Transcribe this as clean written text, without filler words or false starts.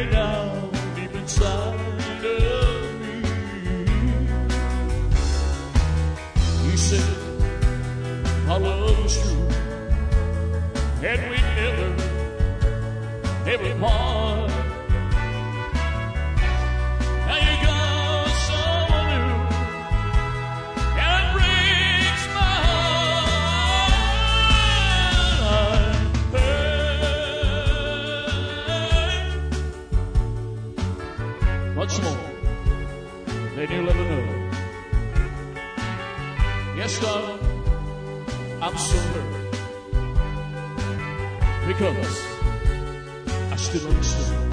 way down deep inside of me. You said our love was true, and we'd never part. Now you got someone new, and it breaks my heart. Much more than you'll ever know. Yes, darling, I'm so hurt because I still understand.